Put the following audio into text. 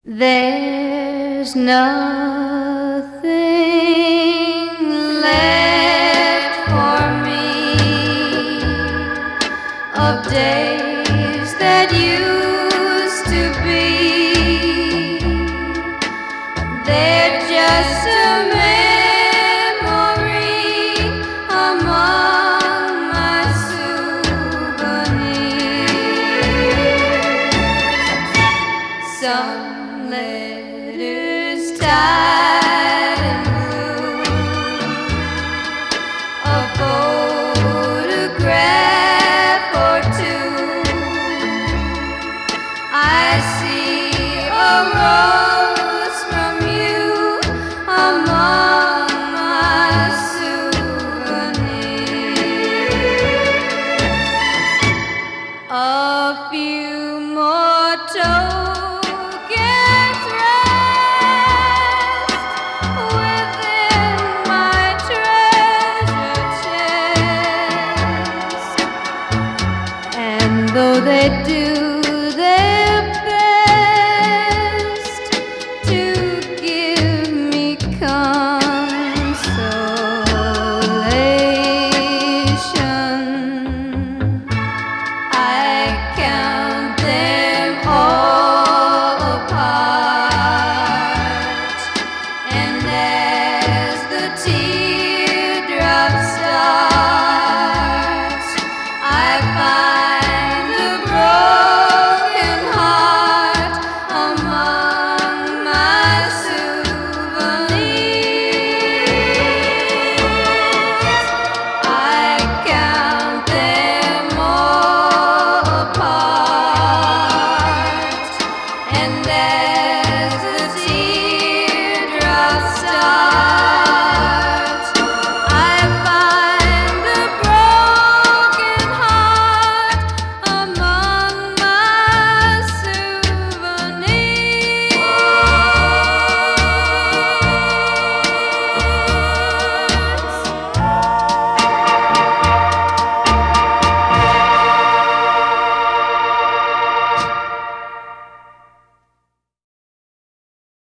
There's nothing left for me of days that used to be. They're just a memory among my souvenirs. Some letters tied in blue, a photograph or two. I see a road